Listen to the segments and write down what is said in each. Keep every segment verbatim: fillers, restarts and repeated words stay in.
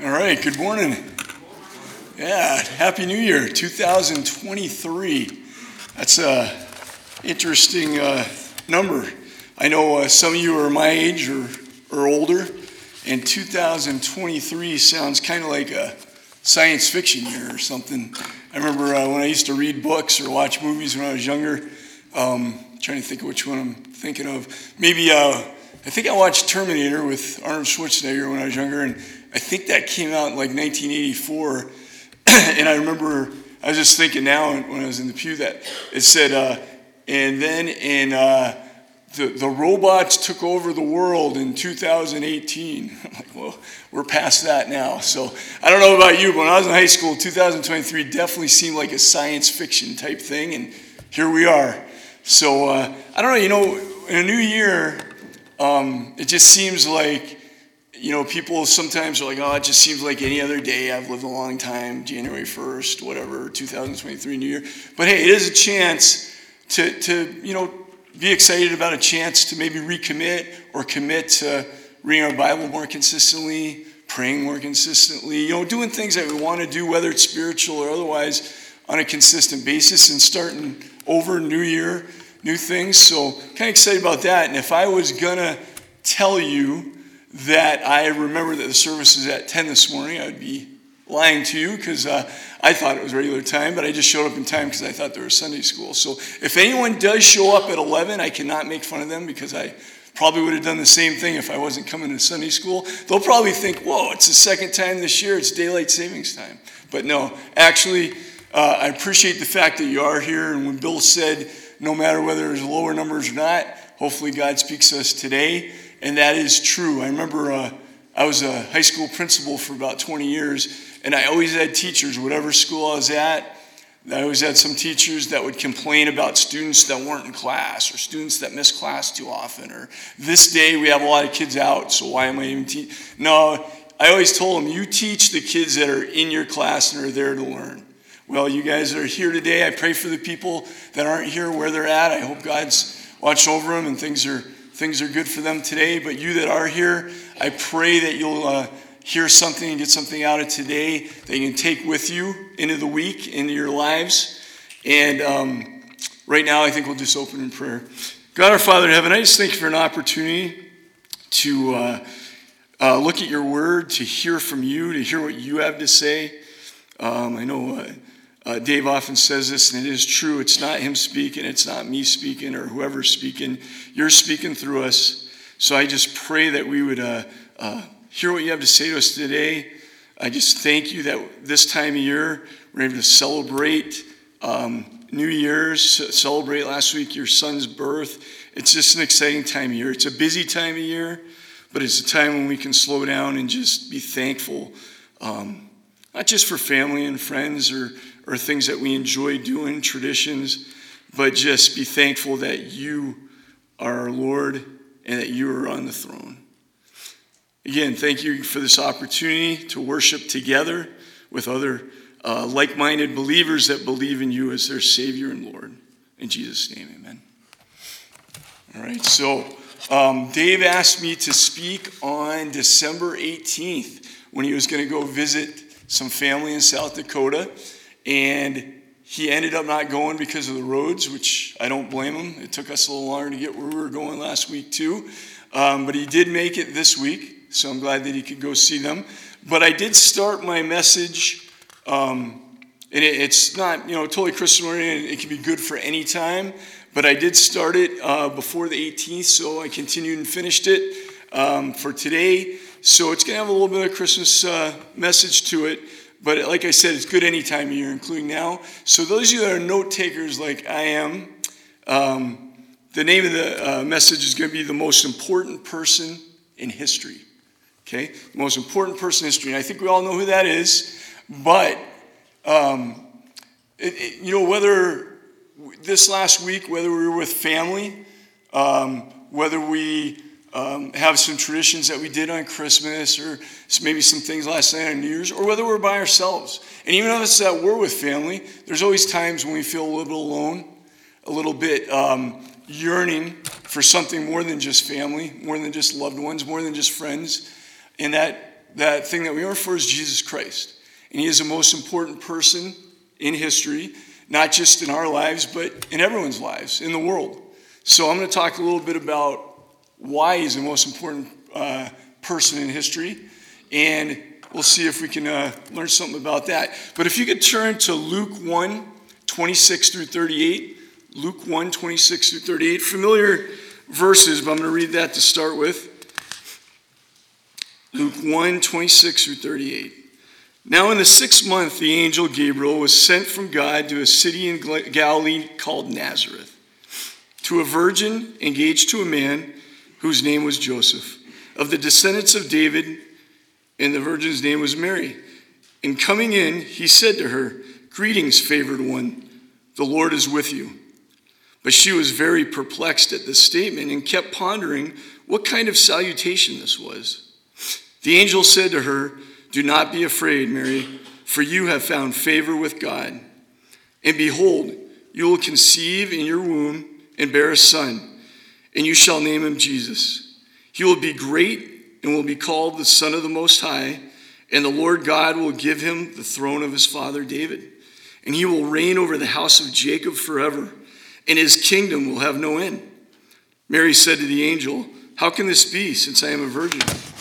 All right, good morning. Yeah, Happy New Year, two thousand twenty-three. That's a interesting uh, number. I know uh, some of you are my age or, or older, and two thousand twenty-three sounds kind of like a science fiction year or something. I remember uh, when I used to read books or watch movies when I was younger, um, trying to think of which one I'm thinking of. Maybe, uh, I think I watched Terminator with Arnold Schwarzenegger when I was younger, and I think that came out in like nineteen eighty-four, and I remember, I was just thinking now when I was in the pew that it said, uh, and then in, uh, the, the robots took over the world in two thousand eighteen. I'm like, well, we're past that now. So I don't know about you, but when I was in high school, two thousand twenty-three definitely seemed like a science fiction type thing, and here we are. So uh, I don't know, you know, in a new year, um, it just seems like, you know, people sometimes are like, oh, it just seems like any other day. I've lived a long time, January first, whatever, two thousand twenty-three New Year. But hey, it is a chance to, to, you know, be excited about a chance to maybe recommit or commit to reading our Bible more consistently, praying more consistently, you know, doing things that we want to do, whether it's spiritual or otherwise, on a consistent basis, and starting over New Year, new things. So kind of excited about that. And if I was going to tell you that I remember that the service is at ten this morning, I would be lying to you, because uh, I thought it was regular time, but I just showed up in time because I thought there was Sunday school. So if anyone does show up at eleven, I cannot make fun of them, because I probably would have done the same thing if I wasn't coming to Sunday school. They'll probably think, whoa, it's the second time this year, it's daylight savings time. But no, actually, uh, I appreciate the fact that you are here, and when Bill said, no matter whether there's lower numbers or not, hopefully God speaks to us today. And that is true. I remember uh, I was a high school principal for about twenty years, and I always had teachers, whatever school I was at, I always had some teachers that would complain about students that weren't in class, or students that missed class too often, or this day we have a lot of kids out, so why am I even teaching? No, I always told them, you teach the kids that are in your class and are there to learn. Well, you guys are here today. I pray for the people that aren't here where they're at. I hope God's watching over them and things are Things are good for them today. But you that are here, I pray that you'll uh, hear something and get something out of today that you can take with you into the week, into your lives. And um, right now, I think we'll just open in prayer. God, our Father in heaven, I just thank you for an opportunity to uh, uh, look at your word, to hear from you, to hear what you have to say. Um, I know uh, Uh, Dave often says this, and it is true. It's not him speaking. It's not me speaking or whoever's speaking. You're speaking through us. So I just pray that we would uh, uh, hear what you have to say to us today. I just thank you that this time of year we're able to celebrate um, New Year's, celebrate last week your son's birth. It's just an exciting time of year. It's a busy time of year, but it's a time when we can slow down and just be thankful, um, not just for family and friends or or things that we enjoy doing, traditions, but just be thankful that you are our Lord and that you are on the throne. Again, thank you for this opportunity to worship together with other uh, like-minded believers that believe in you as their Savior and Lord. In Jesus' name, amen. All right, so um, Dave asked me to speak on December eighteenth when he was going to go visit some family in South Dakota. And he ended up not going because of the roads, which I don't blame him. It took us a little longer to get where we were going last week too. Um, but he did make it this week, so I'm glad that he could go see them. But I did start my message, um, and it, it's not, you know, totally Christian oriented. It can be good for any time. But I did start it uh, before the eighteenth, so I continued and finished it um, for today. So it's going to have a little bit of Christmas uh, message to it. But like I said, it's good any time of year, including now. So those of you that are note takers like I am, um, the name of the uh, message is going to be the most important person in history. Okay? The most important person in history. And I think we all know who that is. But, um, it, it, you know, whether this last week, whether we were with family, um, whether we Um, have some traditions that we did on Christmas, or maybe some things last night on New Year's, or whether we're by ourselves. And even if it's that we're with family, there's always times when we feel a little bit alone, a little bit um, yearning for something more than just family, more than just loved ones, more than just friends. And that that thing that we yearn for is Jesus Christ. And he is the most important person in history, not just in our lives, but in everyone's lives, in the world. So I'm going to talk a little bit about why he's the most important uh, person in history, and we'll see if we can uh, learn something about that. But if you could turn to Luke one, twenty-six through thirty-eight, Luke one, twenty-six through thirty-eight, familiar verses, but I'm going to read that to start with. Luke one, twenty-six through thirty-eight. Now in the sixth month, the angel Gabriel was sent from God to a city in Galilee called Nazareth, to a virgin engaged to a man whose name was Joseph, of the descendants of David, and the virgin's name was Mary. And coming in, he said to her, "Greetings, favored one, the Lord is with you." But she was very perplexed at this statement and kept pondering what kind of salutation this was. The angel said to her, "Do not be afraid, Mary, for you have found favor with God. And behold, you will conceive in your womb and bear a son, and you shall name him Jesus. He will be great and will be called the Son of the Most High, and the Lord God will give him the throne of his father David. And he will reign over the house of Jacob forever, and his kingdom will have no end." Mary said to the angel, "How can this be, since I am a virgin?"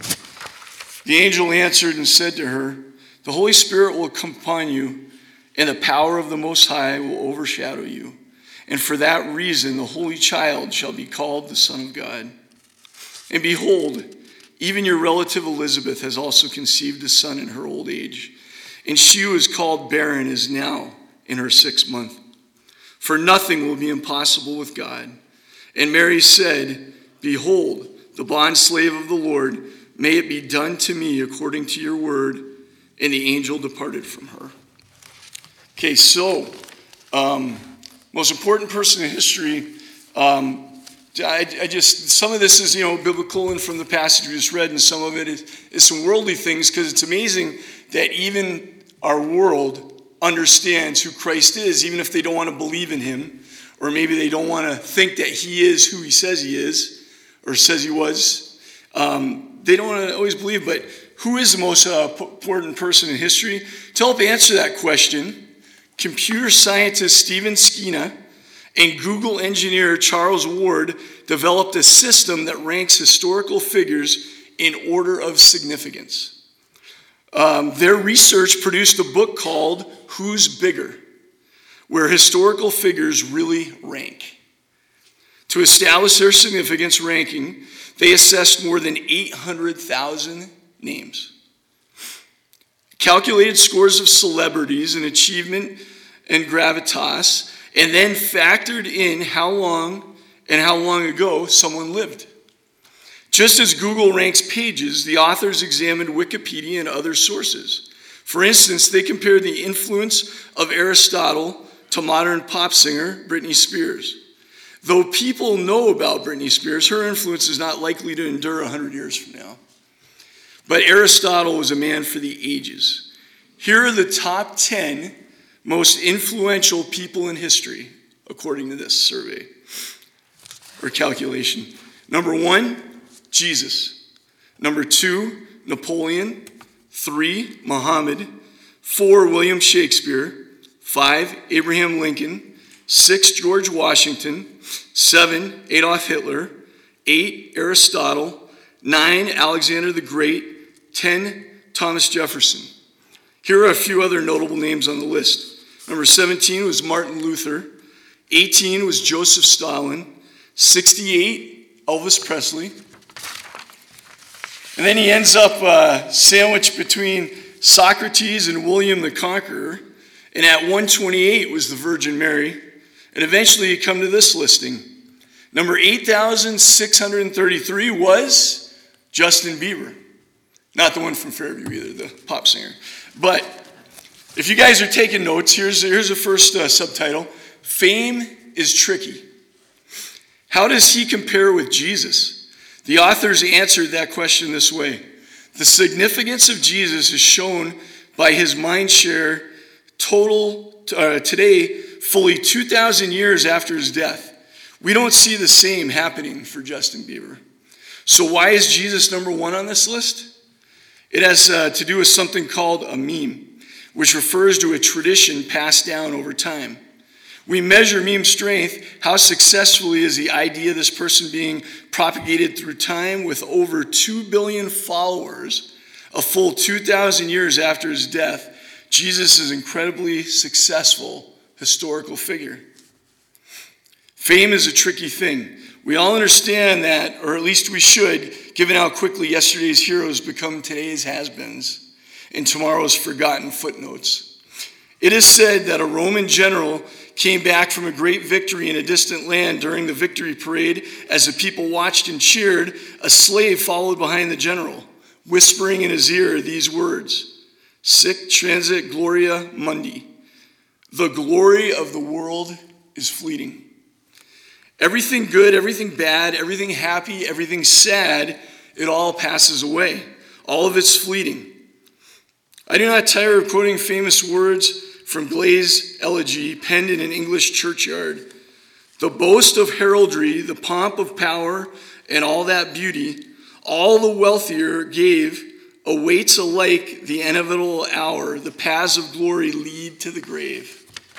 The angel answered and said to her, "The Holy Spirit will come upon you, and the power of the Most High will overshadow you. And for that reason, the Holy Child shall be called the Son of God. And behold, even your relative Elizabeth has also conceived a son in her old age, and she who is called barren is now in her sixth month. For nothing will be impossible with God." And Mary said, "Behold, the bondslave of the Lord, may it be done to me according to your word." And the angel departed from her. Okay, so, um, most important person in history. Um, I, I just, some of this is, you know, biblical and from the passage we just read, and some of it is, is some worldly things, because it's amazing that even our world understands who Christ is, even if they don't want to believe in him, or maybe they don't want to think that he is who he says he is, or says he was. Um, They don't want to always believe, but who is the most uh, important person in history? To help answer that question, computer scientist Stephen Skinner and Google engineer Charles Ward developed a system that ranks historical figures in order of significance. Um, their research produced a book called Who's Bigger?, where historical figures really rank. To establish their significance ranking, they assessed more than eight hundred thousand names, calculated scores of celebrities and achievement and gravitas, and then factored in how long and how long ago someone lived. Just as Google ranks pages, the authors examined Wikipedia and other sources. For instance, they compared the influence of Aristotle to modern pop singer Britney Spears. Though people know about Britney Spears, her influence is not likely to endure one hundred years from now. But Aristotle was a man for the ages. Here are the top ten most influential people in history, according to this survey or calculation. Number one, Jesus. Number two, Napoleon. Three, Muhammad. Four, William Shakespeare. Five, Abraham Lincoln. Six, George Washington. Seven, Adolf Hitler. Eight, Aristotle. Nine, Alexander the Great. Ten, Thomas Jefferson. Here are a few other notable names on the list. Number seventeen was Martin Luther. eighteen was Joseph Stalin. sixty-eight, Elvis Presley. And then he ends up uh, sandwiched between Socrates and William the Conqueror. And at one twenty-eight was the Virgin Mary. And eventually you come to this listing. Number eight thousand six hundred thirty-three was Justin Bieber. Not the one from Fairview either, the pop singer. But if you guys are taking notes, here's, here's the first uh, subtitle. Fame is tricky. How does he compare with Jesus? The authors answered that question this way. The significance of Jesus is shown by his mind share total uh, today, fully two thousand years after his death. We don't see the same happening for Justin Bieber. So why is Jesus number one on this list? It has uh, to do with something called a meme, which refers to a tradition passed down over time. We measure meme strength, how successfully is the idea of this person being propagated through time. With over two billion followers, a full two thousand years after his death, Jesus is an incredibly successful historical figure. Fame is a tricky thing. We all understand that, or at least we should, given how quickly yesterday's heroes become today's has-beens and tomorrow's forgotten footnotes. It is said that a Roman general came back from a great victory in a distant land. During the victory parade, as the people watched and cheered, a slave followed behind the general, whispering in his ear these words, "Sic transit gloria mundi." The glory of the world is fleeting. Everything good, everything bad, everything happy, everything sad, it all passes away. All of it's fleeting. I do not tire of quoting famous words from Glaz's elegy penned in an English churchyard. The boast of heraldry, the pomp of power, and all that beauty, all the wealthier gave, awaits alike the inevitable hour. The paths of glory lead to the grave.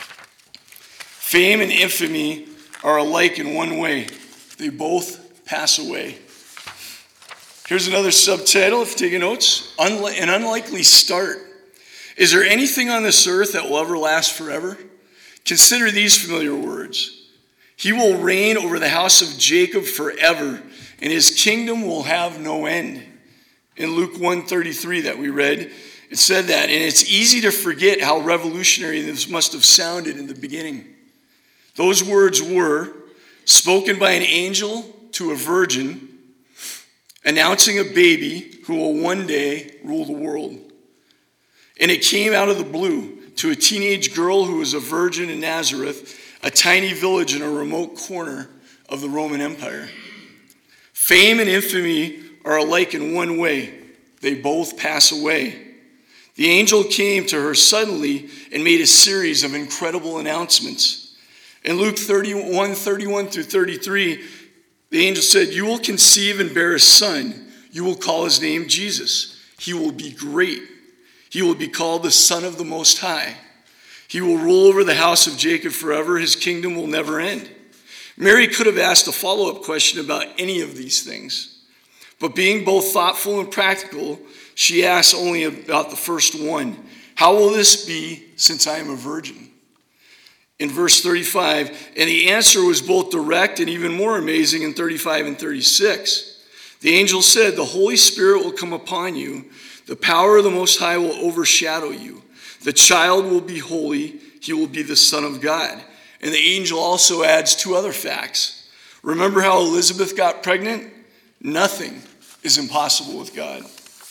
Fame and infamy are alike in one way. They both pass away. Here's another subtitle, if you're taking notes. Unli- an unlikely start. Is there anything on this earth that will ever last forever? Consider these familiar words. He will reign over the house of Jacob forever, and his kingdom will have no end. In Luke one thirty-three that we read, it said that, and it's easy to forget how revolutionary this must have sounded in the beginning. Those words were spoken by an angel to a virgin, announcing a baby who will one day rule the world. And it came out of the blue to a teenage girl who was a virgin in Nazareth, a tiny village in a remote corner of the Roman Empire. Fame and infamy are alike in one way. They both pass away. The angel came to her suddenly and made a series of incredible announcements. In Luke thirty-one, thirty-one through thirty-three, the angel said, "You will conceive and bear a son. You will call his name Jesus. He will be great. He will be called the Son of the Most High. He will rule over the house of Jacob forever. His kingdom will never end." Mary could have asked a follow-up question about any of these things. But being both thoughtful and practical, she asked only about the first one. How will this be since I am a virgin? In verse thirty-five, and the answer was both direct and even more amazing in thirty-five and thirty-six. The angel said, "The Holy Spirit will come upon you. The power of the Most High will overshadow you. The child will be holy. He will be the Son of God." And the angel also adds two other facts. Remember how Elizabeth got pregnant? Nothing is impossible with God.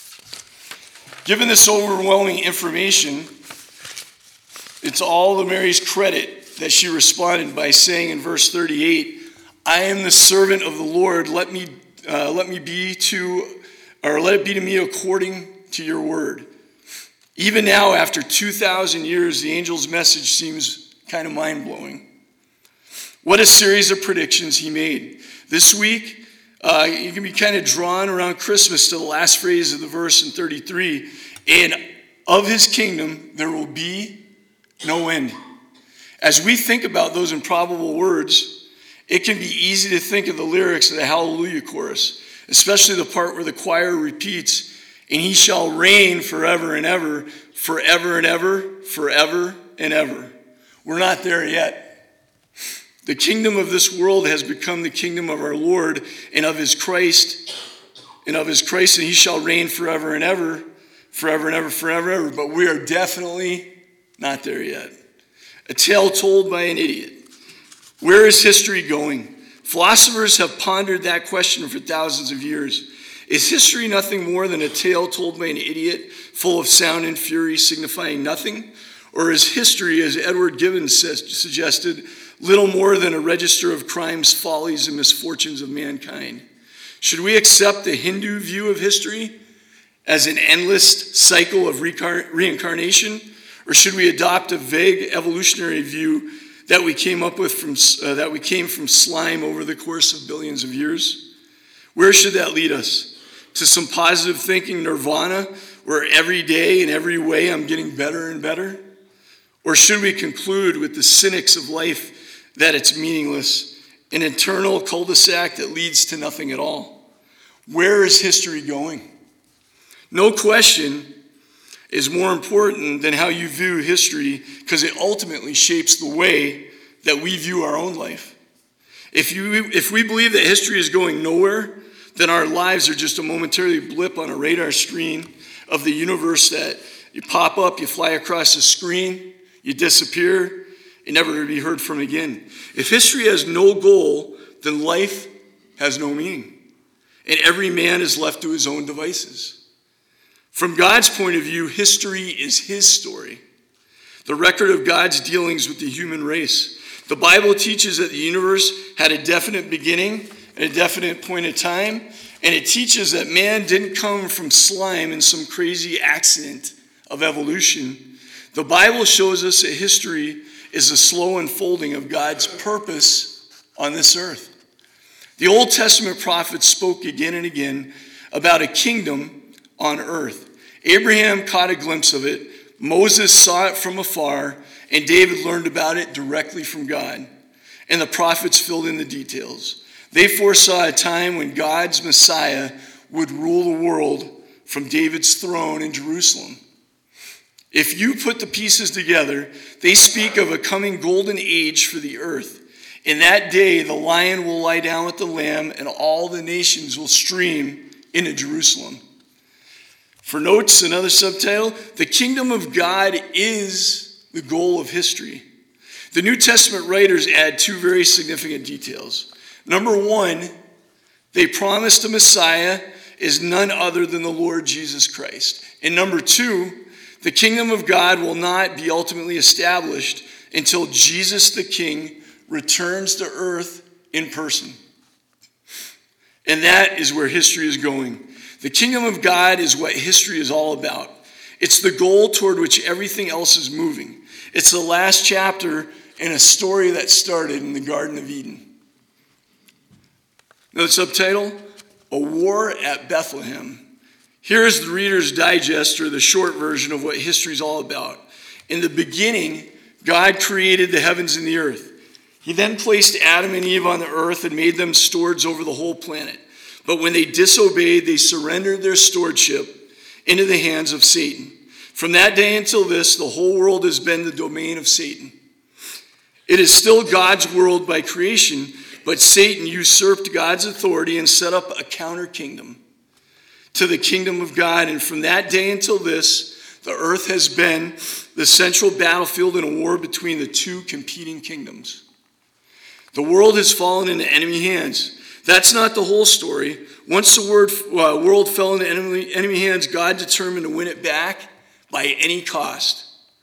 Given this overwhelming information, it's all to Mary's credit that she responded by saying in verse thirty-eight, "I am the servant of the Lord. Let me uh, let me be to, or let it be to me according to your word." Even now, after two thousand years, the angel's message seems kind of mind-blowing. What a series of predictions he made. This week, uh, you can be kind of drawn around Christmas to the last phrase of the verse in thirty-three, and of his kingdom there will be no end. As we think about those improbable words, it can be easy to think of the lyrics of the Hallelujah chorus, especially the part where the choir repeats, "And he shall reign forever and ever, forever and ever, forever and ever." We're not there yet. The kingdom of this world has become the kingdom of our Lord and of his Christ, and of his Christ, and he shall reign forever and ever, forever and ever, forever and ever. But we are definitely not there yet. A tale told by an idiot. Where is history going? Philosophers have pondered that question for thousands of years. Is history nothing more than a tale told by an idiot, full of sound and fury, signifying nothing? Or is history, as Edward Gibbon says, suggested, little more than a register of crimes, follies, and misfortunes of mankind? Should we accept the Hindu view of history as an endless cycle of reincarnation? Or should we adopt a vague evolutionary view that we came up with from uh, that we came from slime over the course of billions of years? Where should that lead us? to some positive thinking nirvana where every day in every way I'm getting better and better? Or should we conclude with the cynics of life that it's meaningless, an eternal cul-de-sac that leads to nothing at all? Where is history going? No question is more important than how you view history, because it ultimately shapes the way that we view our own life. If you, if we believe that history is going nowhere, then our lives are just a momentary blip on a radar screen of the universe that you pop up, you fly across the screen, you disappear, you're never to be heard from again. If history has no goal, then life has no meaning, and every man is left to his own devices. From God's point of view, history is his story, the record of God's dealings with the human race. The Bible teaches that the universe had a definite beginning and a definite point of time, and it teaches that man didn't come from slime in some crazy accident of evolution. The Bible shows us that history is a slow unfolding of God's purpose on this earth. The Old Testament prophets spoke again and again about a kingdom on earth. Abraham caught a glimpse of it, Moses saw it from afar, and David learned about it directly from God. And the prophets filled in the details. They foresaw a time when God's Messiah would rule the world from David's throne in Jerusalem. If you put the pieces together, they speak of a coming golden age for the earth. In that day, the lion will lie down with the lamb, and all the nations will stream into Jerusalem. For notes, another subtitle, the kingdom of God is the goal of history. The New Testament writers add two very significant details. Number one, they promised a Messiah is none other than the Lord Jesus Christ. And number two, the kingdom of God will not be ultimately established until Jesus the King returns to earth in person. And that is where history is going. The kingdom of God is what history is all about. It's the goal toward which everything else is moving. It's the last chapter in a story that started in the Garden of Eden. Another subtitle, A War at Bethlehem. Here is the Reader's Digest, or the short version of what history is all about. In the beginning, God created the heavens and the earth. He then placed Adam and Eve on the earth and made them stewards over the whole planet. But when they disobeyed, they surrendered their stewardship into the hands of Satan. From that day until this, the whole world has been the domain of Satan. It is still God's world by creation, but Satan usurped God's authority and set up a counter kingdom to the kingdom of God. And from that day until this, the earth has been the central battlefield in a war between the two competing kingdoms. The world has fallen into enemy hands. That's not the whole story. Once the word, uh, world fell into enemy, enemy hands, God determined to win it back by any cost.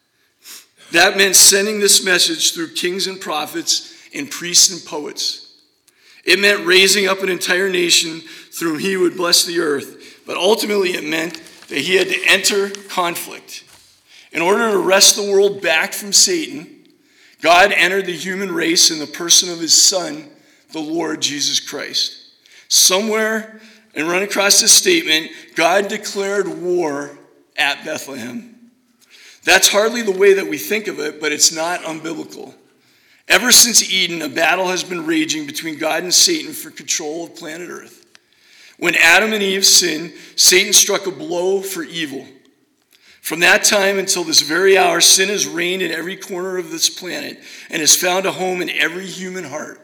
That meant sending this message through kings and prophets and priests and poets. It meant raising up an entire nation through whom he would bless the earth. But ultimately it meant that he had to enter conflict. In order to wrest the world back from Satan, God entered the human race in the person of his Son, the Lord Jesus Christ. Somewhere, and run across this statement, God declared war at Bethlehem. That's hardly the way that we think of it, but it's not unbiblical. Ever since Eden, a battle has been raging between God and Satan for control of planet Earth. When Adam and Eve sinned, Satan struck a blow for evil. From that time until this very hour, sin has reigned in every corner of this planet and has found a home in every human heart.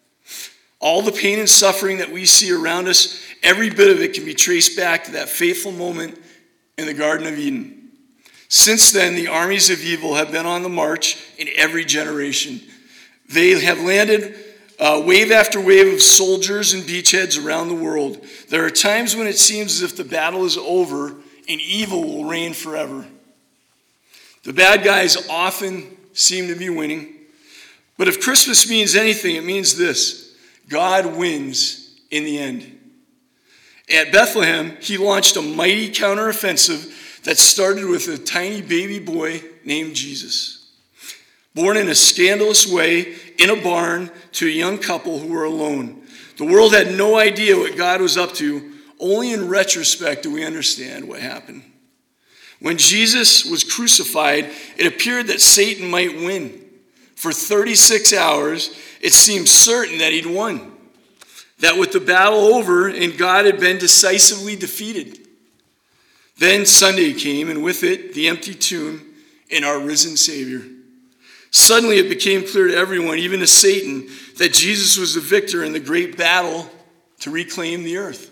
All the pain and suffering that we see around us, every bit of it can be traced back to that fateful moment in the Garden of Eden. Since then, the armies of evil have been on the march in every generation. They have landed uh, wave after wave of soldiers and beachheads around the world. There are times when it seems as if the battle is over and evil will reign forever. The bad guys often seem to be winning. But if Christmas means anything, it means this: God wins in the end. At Bethlehem, he launched a mighty counteroffensive that started with a tiny baby boy named Jesus, born in a scandalous way in a barn to a young couple who were alone. The world had no idea what God was up to. only in retrospect do we understand what happened. When Jesus was crucified, it appeared that Satan might win. For thirty-six hours, it seemed certain that he'd won, that with the battle over and God had been decisively defeated. Then Sunday came, and with it, the empty tomb and our risen Savior. Suddenly it became clear to everyone, even to Satan, that Jesus was the victor in the great battle to reclaim the earth.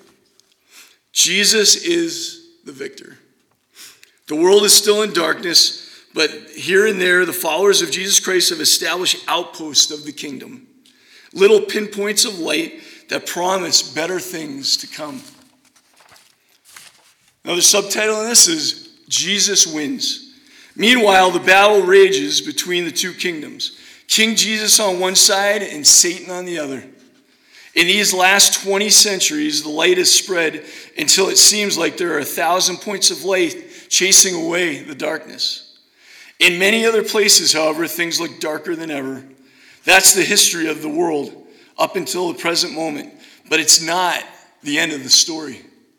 Jesus is the victor. The world is still in darkness, but here and there, the followers of Jesus Christ have established outposts of the kingdom, little pinpoints of light that promise better things to come. Now, the subtitle on this is Jesus Wins. Meanwhile, the battle rages between the two kingdoms, King Jesus on one side and Satan on the other. In these last twenty centuries, the light has spread until it seems like there are a thousand points of light chasing away the darkness. In many other places, however, things look darker than ever. That's the history of the world up until the present moment, but it's not the end of the story.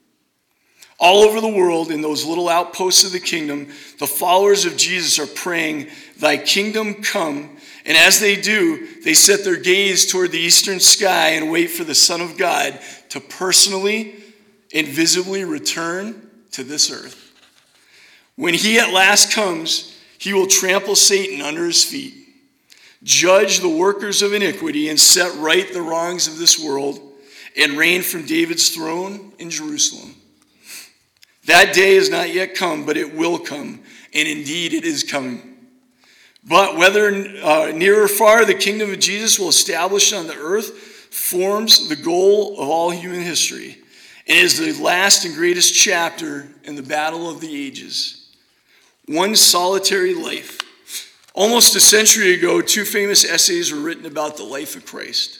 All over the world, in those little outposts of the kingdom, the followers of Jesus are praying, "Thy kingdom come." And as they do, they set their gaze toward the eastern sky and wait for the Son of God to personally and visibly return to this earth. When he at last comes, he will trample Satan under his feet, judge the workers of iniquity, and set right the wrongs of this world, and reign from David's throne in Jerusalem. That day has not yet come, but it will come, and indeed it is coming. But whether uh, near or far, the kingdom of Jesus will establish on the earth forms the goal of all human history, and is the last and greatest chapter in the battle of the ages. One solitary life. Almost a century ago, two famous essays were written about the life of Christ.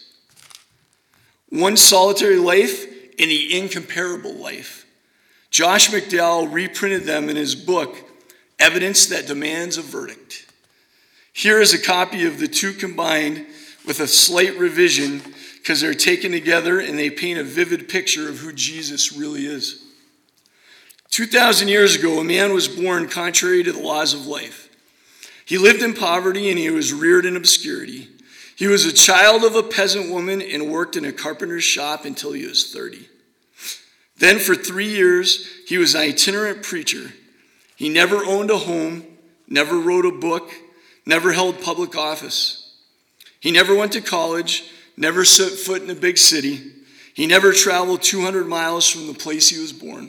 One solitary life and the incomparable life. Josh McDowell reprinted them in his book, Evidence That Demands a Verdict. Here is a copy of the two combined with a slight revision because they're taken together and they paint a vivid picture of who Jesus really is. two thousand years ago, a man was born contrary to the laws of life. He lived in poverty and he was reared in obscurity. He was a child of a peasant woman and worked in a carpenter's shop until he was thirty. Then for three years, he was an itinerant preacher. He never owned a home, never wrote a book, never held public office. He never went to college, never set foot in a big city. He never traveled two hundred miles from the place he was born.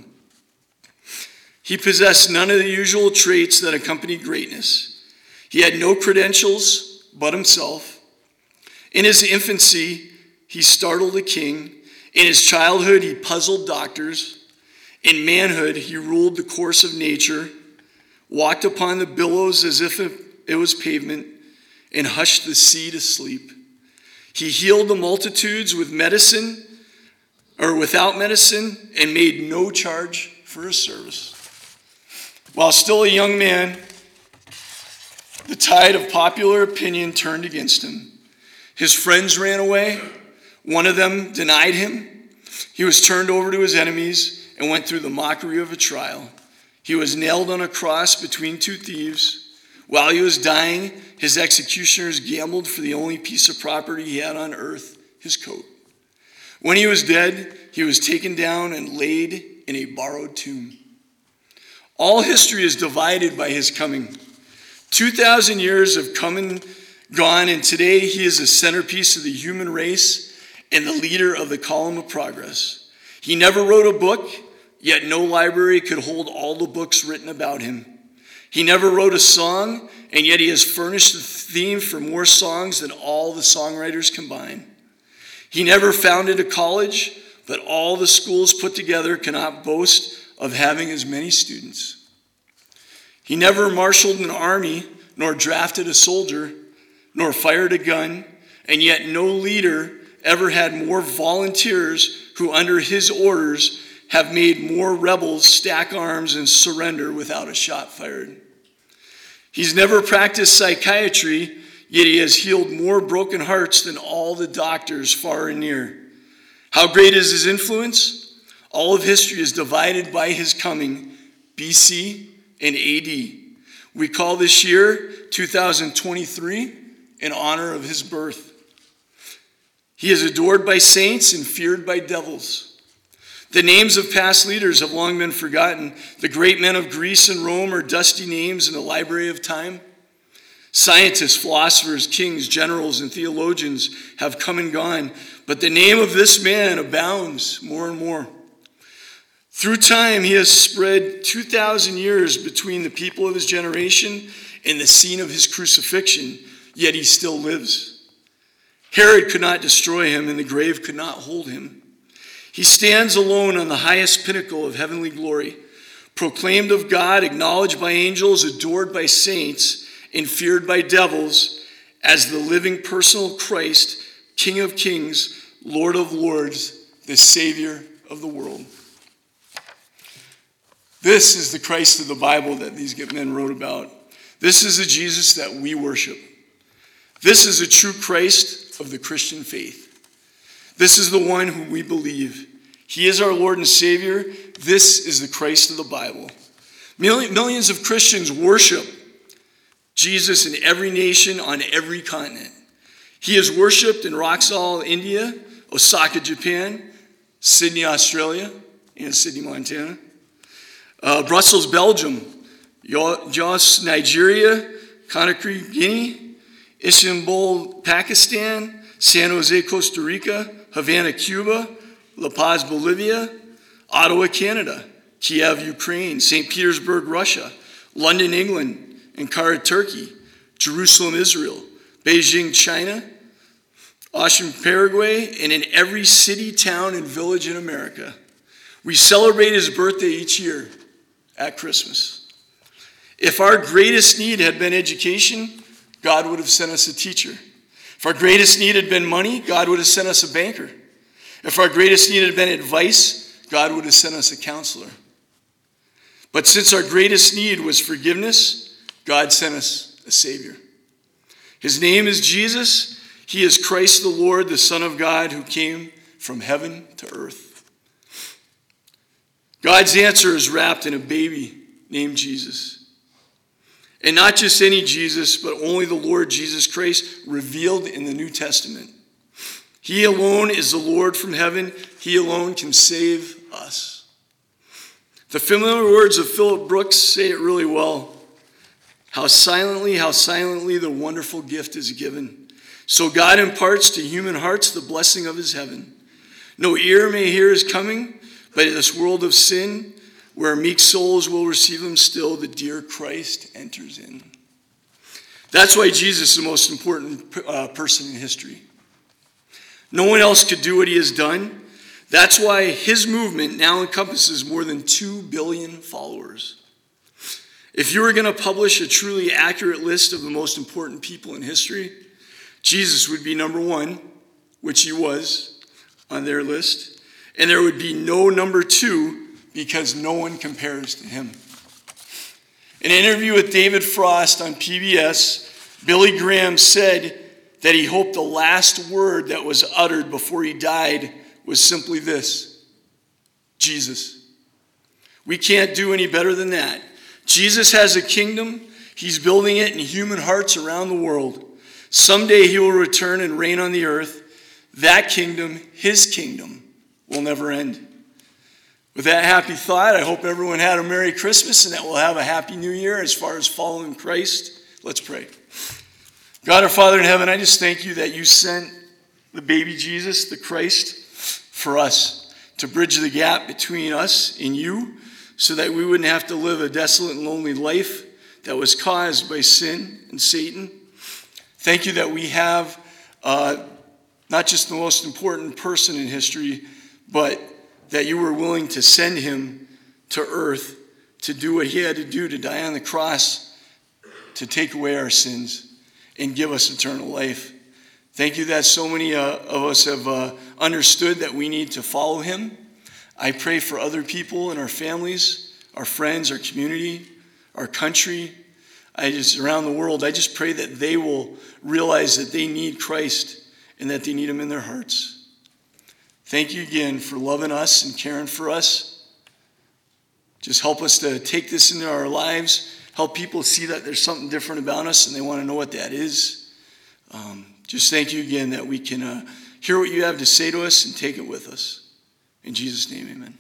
He possessed none of the usual traits that accompany greatness. He had no credentials but himself. In his infancy, he startled a king. In his childhood, he puzzled doctors. In manhood, he ruled the course of nature, walked upon the billows as if it was pavement, and hushed the sea to sleep. He healed the multitudes with medicine, or without medicine, and made no charge for his service. While still a young man, the tide of popular opinion turned against him. His friends ran away. One of them denied him. He was turned over to his enemies and went through the mockery of a trial. He was nailed on a cross between two thieves. While he was dying, his executioners gambled for the only piece of property he had on earth, his coat. When he was dead, he was taken down and laid in a borrowed tomb. All history is divided by his coming. Two thousand years have come and gone, and today he is the centerpiece of the human race and the leader of the column of progress. He never wrote a book, yet no library could hold all the books written about him. He never wrote a song, and yet he has furnished the theme for more songs than all the songwriters combined. He never founded a college, but all the schools put together cannot boast of having as many students. He never marshaled an army, nor drafted a soldier, nor fired a gun, and yet no leader ever had more volunteers who, under his orders, have made more rebels stack arms and surrender without a shot fired. He's never practiced psychiatry, yet he has healed more broken hearts than all the doctors far and near. How great is his influence? All of history is divided by his coming, B C and A D. We call this year two thousand twenty-three in honor of his birth. He is adored by saints and feared by devils. The names of past leaders have long been forgotten. The great men of Greece and Rome are dusty names in the library of time. Scientists, philosophers, kings, generals, and theologians have come and gone, but the name of this man abounds more and more. Through time, he has spread two thousand years between the people of his generation and the scene of his crucifixion, yet he still lives. Herod could not destroy him, and the grave could not hold him. He stands alone on the highest pinnacle of heavenly glory, proclaimed of God, acknowledged by angels, adored by saints, and feared by devils, as the living personal Christ, King of kings, Lord of lords, the Savior of the world. This is the Christ of the Bible that these men wrote about. This is the Jesus that we worship. This is a true Christ of the Christian faith. This is the one whom we believe. He is our Lord and Savior. This is the Christ of the Bible. Millions of Christians worship Jesus in every nation on every continent. He is worshipped in Roxall, India, Osaka, Japan, Sydney, Australia, and Sydney, Montana. Uh, Brussels, Belgium, Jos, Nigeria, Conakry, Guinea, Istanbul, Pakistan, San Jose, Costa Rica, Havana, Cuba, La Paz, Bolivia, Ottawa, Canada, Kiev, Ukraine, Saint Petersburg, Russia, London, England, Ankara, Turkey, Jerusalem, Israel, Beijing, China, Oshun, Paraguay, and in every city, town, and village in America. We celebrate his birthday each year at Christmas. If our greatest need had been education, God would have sent us a teacher. If our greatest need had been money, God would have sent us a banker. If our greatest need had been advice, God would have sent us a counselor. But since our greatest need was forgiveness, God sent us a Savior. His name is Jesus. He is Christ the Lord, the Son of God, who came from heaven to earth. God's answer is wrapped in a baby named Jesus. And not just any Jesus, but only the Lord Jesus Christ revealed in the New Testament. He alone is the Lord from heaven. He alone can save us. The familiar words of Philip Brooks say it really well. How silently, how silently the wonderful gift is given. So God imparts to human hearts the blessing of his heaven. No ear may hear his coming, but in this world of sin, where meek souls will receive him still, the dear Christ enters in. That's why Jesus is the most important uh, person in history. No one else could do what he has done. That's why his movement now encompasses more than two billion followers. If you were going to publish a truly accurate list of the most important people in history, Jesus would be number one, which he was on their list. And there would be no number two because no one compares to him. In an interview with David Frost on P B S, Billy Graham said that he hoped the last word that was uttered before he died was simply this: Jesus. We can't do any better than that. Jesus has a kingdom. He's building it in human hearts around the world. Someday he will return and reign on the earth. That kingdom, his kingdom, will never end. With that happy thought, I hope everyone had a Merry Christmas and that we'll have a Happy New Year as far as following Christ. Let's pray. God, our Father in heaven, I just thank you that you sent the baby Jesus, the Christ, for us to bridge the gap between us and you so that we wouldn't have to live a desolate and lonely life that was caused by sin and Satan. Thank you that we have uh, not just the most important person in history, but that you were willing to send him to earth to do what he had to do, to die on the cross, to take away our sins and give us eternal life. Thank you that so many uh, of us have uh, understood that we need to follow him. I pray for other people in our families, our friends, our community, our country, I just around the world. I just pray that they will realize that they need Christ and that they need him in their hearts. thank you again for loving us and caring for us. Just help us to take this into our lives. Help people see that there's something different about us and they want to know what that is. Um, just thank you again that we can uh, hear what you have to say to us and take it with us. In Jesus' name, amen.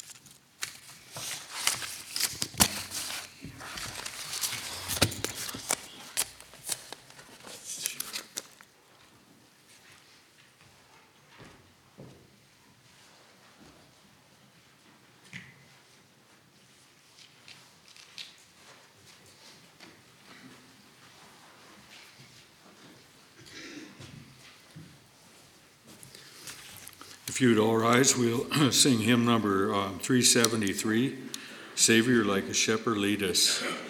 If you'd all rise, we'll sing hymn number um, three seventy-three, Savior, like a shepherd, lead us.